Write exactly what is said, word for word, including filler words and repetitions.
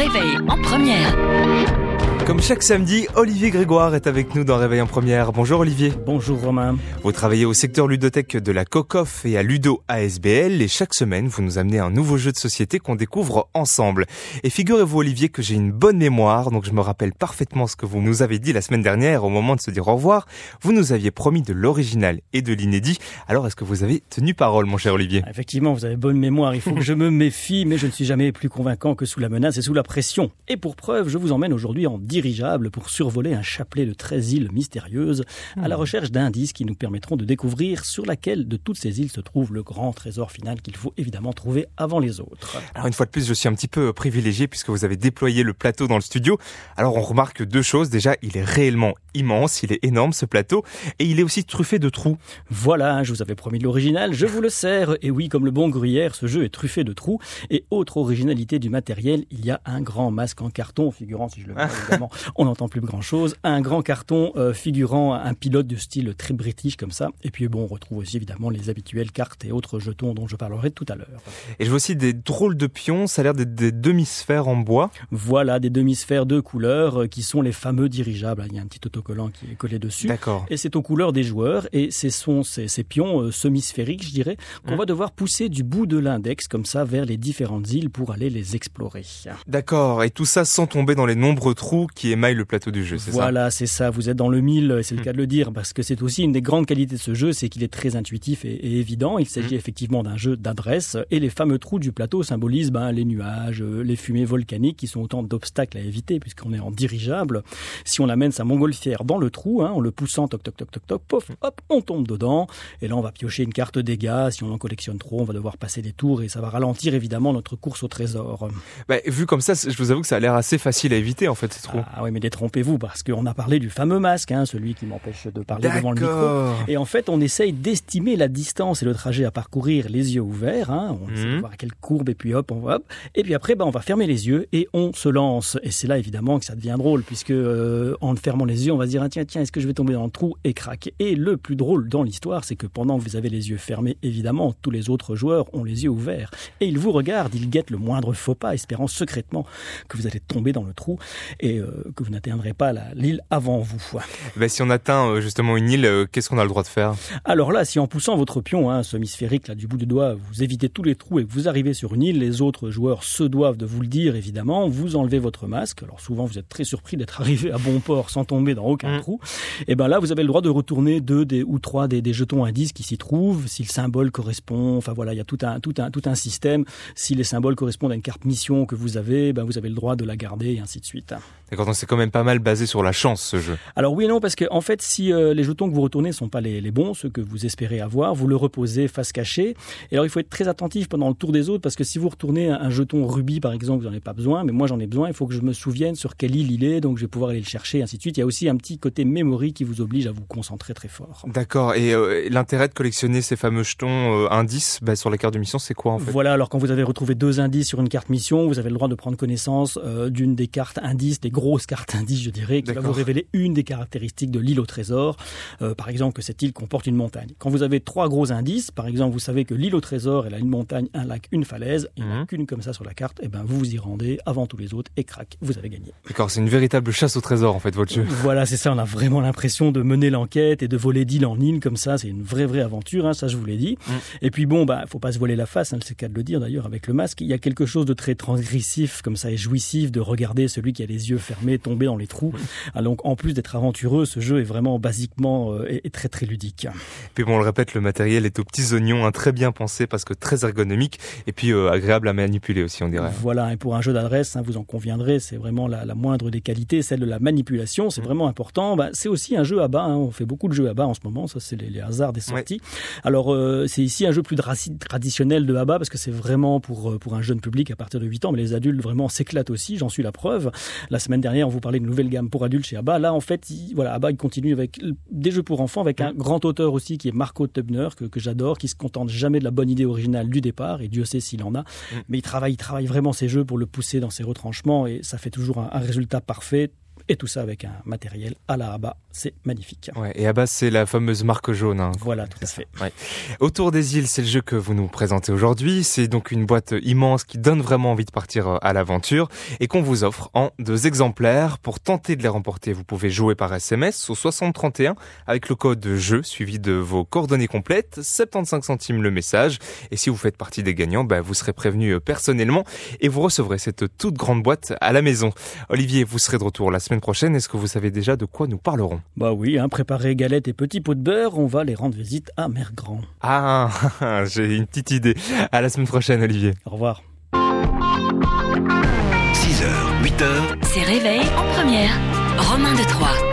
Réveil en première. Comme chaque samedi, Olivier Grégoire est avec nous dans Réveil en première. Bonjour Olivier. Bonjour Romain. Vous travaillez au secteur ludothèque de la Cocoff et à Ludo A S B L et chaque semaine vous nous amenez un nouveau jeu de société qu'on découvre ensemble. Et figurez-vous Olivier que j'ai une bonne mémoire, donc je me rappelle parfaitement ce que vous nous avez dit la semaine dernière au moment de se dire au revoir. Vous nous aviez promis de l'original et de l'inédit. Alors est-ce que vous avez tenu parole mon cher Olivier ? Effectivement, vous avez bonne mémoire, il faut que je me méfie, mais je ne suis jamais plus convaincant que sous la menace et sous la pression. Et pour preuve, je vous emmène aujourd'hui en dirigeable pour survoler un chapelet de treize îles mystérieuses à la recherche d'indices qui nous permettront de découvrir sur laquelle de toutes ces îles se trouve le grand trésor final qu'il faut évidemment trouver avant les autres. Alors une fois de plus, je suis un petit peu privilégié puisque vous avez déployé le plateau dans le studio. Alors on remarque deux choses. Déjà, il est réellement immense, il est énorme ce plateau et il est aussi truffé de trous. Voilà, je vous avais promis de l'original, je vous le sers. Et oui, comme le bon gruyère, ce jeu est truffé de trous. Et autre originalité du matériel, il y a un grand masque en carton figurant, si je le vois évidemment, on n'entend plus grand chose, un grand carton euh, figurant un pilote de style très british comme ça. Et puis bon, on retrouve aussi évidemment les habituelles cartes et autres jetons dont je parlerai tout à l'heure. Et je vois aussi des drôles de pions, ça a l'air d'être des demi-sphères en bois. Voilà, des demi-sphères de couleurs euh, qui sont les fameux dirigeables. Il y a un petit autocollant qui est collé dessus. D'accord. Et c'est aux couleurs des joueurs. Et ce sont ces, ces pions euh, semi-sphériques, je dirais, qu'on mmh. va devoir pousser du bout de l'index comme ça vers les différentes îles pour aller les explorer. D'accord. Et tout ça sans tomber dans les nombreux trous qui émaillent le plateau du jeu, c'est voilà, ça Voilà, c'est ça. Vous êtes dans le mille, c'est le mmh. cas de le dire, parce que c'est aussi une des grandes qualités de ce jeu, c'est qu'il est très intuitif et, et évident. Il s'agit mmh. effectivement d'un jeu d'adresse. Et les fameux trous du plateau symbolisent ben, les nuages, les fumées volcaniques qui sont autant d'obstacles à éviter puisqu'on est en dirigeable. Si on amène sa montgolfière dans le trou, hein, en le poussant, toc, toc, toc, toc, toc, pof, hop, on tombe dedans. Et là, on va piocher une carte dégâts. Si on en collectionne trop, on va devoir passer des tours et ça va ralentir évidemment notre course au trésor. Bah, vu comme ça, je vous avoue que ça a l'air assez facile à éviter en fait ces trous. Ah oui, mais détrompez-vous parce qu'on a parlé du fameux masque, hein, celui qui m'empêche de parler D'accord. devant le micro. Et en fait, on essaye d'estimer la distance et le trajet à parcourir les yeux ouverts. Hein. On essaie mmh. de voir à quelle courbe et puis hop, on va hop. Et puis après, bah, on va fermer les yeux et on se lance. Et c'est là évidemment que ça devient drôle puisque euh, en fermant les yeux, on va se dire ah, tiens, tiens, est-ce que je vais tomber dans le trou et crac. Et le plus drôle dans l'histoire, c'est que pendant que vous avez les yeux fermés, évidemment, tous les autres joueurs ont les yeux ouverts et ils vous regardent, ils guettent le moindre faux pas, espérant secrètement que vous allez tomber dans le trou et euh, que vous n'atteindrez pas la, l'île avant vous. Ben, si on atteint justement une île, euh, qu'est-ce qu'on a le droit de faire ? Alors là, si en poussant votre pion hein, semi-sphérique là, du bout du doigt, vous évitez tous les trous et que vous arrivez sur une île, les autres joueurs se doivent de vous le dire évidemment, vous enlevez votre masque. Alors souvent, vous êtes très surpris d'être arrivé à bon port sans tomber dans aucun mmh. trou. Et ben là, vous avez le droit de retourner deux des, ou trois des, des jetons indices qui s'y trouvent, si le symbole correspond. Enfin voilà, il y a tout un, tout un, tout un système. Si les symboles correspondent à une carte mission que vous avez, ben vous avez le droit de la garder et ainsi de suite. D'accord, donc c'est quand même pas mal basé sur la chance ce jeu. Alors oui et non, parce que en fait, si euh, les jetons que vous retournez sont pas les, les bons, ceux que vous espérez avoir, vous le reposez face cachée. Et alors il faut être très attentif pendant le tour des autres, parce que si vous retournez un, un jeton rubis par exemple, vous n'en avez pas besoin, mais moi j'en ai besoin. Il faut que je me souvienne sur quelle île il est, donc je vais pouvoir aller le chercher, et ainsi de suite. Il y a aussi un petit côté memory qui vous oblige à vous concentrer très fort. D'accord. Et euh, l'intérêt de collectionner ces fameux jetons euh, indices bah, sur la carte de mission, c'est quoi en fait ? Voilà. Alors quand vous avez retrouvé deux indices sur une carte mission, vous avez le droit de prendre connaissance euh, d'une des cartes indices, des grosses cartes indices, je dirais, qui D'accord. va vous révéler une des caractéristiques de l'île au trésor. Euh, par exemple, que cette île comporte une montagne. Quand vous avez trois gros indices, par exemple, vous savez que l'île au trésor, elle a une montagne, un lac, une falaise, il n'y en a qu'une comme ça sur la carte, et ben vous vous y rendez avant tous les autres et crac, vous avez gagné. D'accord, c'est une véritable chasse au trésor en fait, votre jeu. Voilà, c'est ça, on a vraiment l'impression de mener l'enquête et de voler d'île en île comme ça, c'est une vraie vraie aventure, hein, ça je vous l'ai dit. Mmh. Et puis bon, bah faut pas se voiler la face, hein, c'est le cas de le dire d'ailleurs avec le masque, il y a quelque chose de très transgressif comme ça et jouissif de regarder celui qui a les yeux fermés tomber dans les trous. Ah, donc en plus d'être aventureux, ce jeu est vraiment basiquement euh, est, est très très ludique. Puis bon, on le répète, le matériel est aux petits oignons, hein, très bien pensé parce que très ergonomique et puis euh, agréable à manipuler aussi, on dirait. Voilà, et pour un jeu d'adresse, hein, vous en conviendrez, c'est vraiment la, la moindre des qualités, celle de la manipulation, c'est mmh. vraiment important. Bah, c'est aussi un jeu à bas, hein, on fait beaucoup de jeux à bas en ce moment, ça c'est les, les hasards des sorties. Ouais. Alors euh, c'est ici un jeu plus dra- traditionnel de à bas parce que c'est vraiment pour pour un jeune public à partir de huit ans, mais les adultes vraiment s'éclatent aussi, j'en suis la preuve. La semaine dernière, on vous parlait de nouvelle gamme pour adultes chez Abba. Là, en fait, il, voilà, Abba, il continue avec des jeux pour enfants, avec un grand auteur aussi qui est Marco Tubner, que, que j'adore, qui se contente jamais de la bonne idée originale du départ, et Dieu sait s'il en a. Mais il travaille, il travaille vraiment ses jeux pour le pousser dans ses retranchements, et ça fait toujours un, un résultat parfait. et tout ça avec un matériel à la Abba. C'est magnifique. Ouais, et Abba, c'est la fameuse marque jaune. Hein. Voilà, tout à fait. Ouais. Autour des îles, c'est le jeu que vous nous présentez aujourd'hui. C'est donc une boîte immense qui donne vraiment envie de partir à l'aventure et qu'on vous offre en deux exemplaires. Pour tenter de les remporter, vous pouvez jouer par S M S au soixante trente et un avec le code jeu suivi de vos coordonnées complètes, soixante-quinze centimes le message. Et si vous faites partie des gagnants, bah, vous serez prévenu personnellement et vous recevrez cette toute grande boîte à la maison. Olivier, vous serez de retour la semaine prochaine. Est-ce que vous savez déjà de quoi nous parlerons? Bah oui, hein, préparer galettes et petits pots de beurre, on va les rendre visite à Mergrand. Ah, j'ai une petite idée. À la semaine prochaine, Olivier. Au revoir. six heures, huit heures. C'est Réveil en première. Romain de Troyes.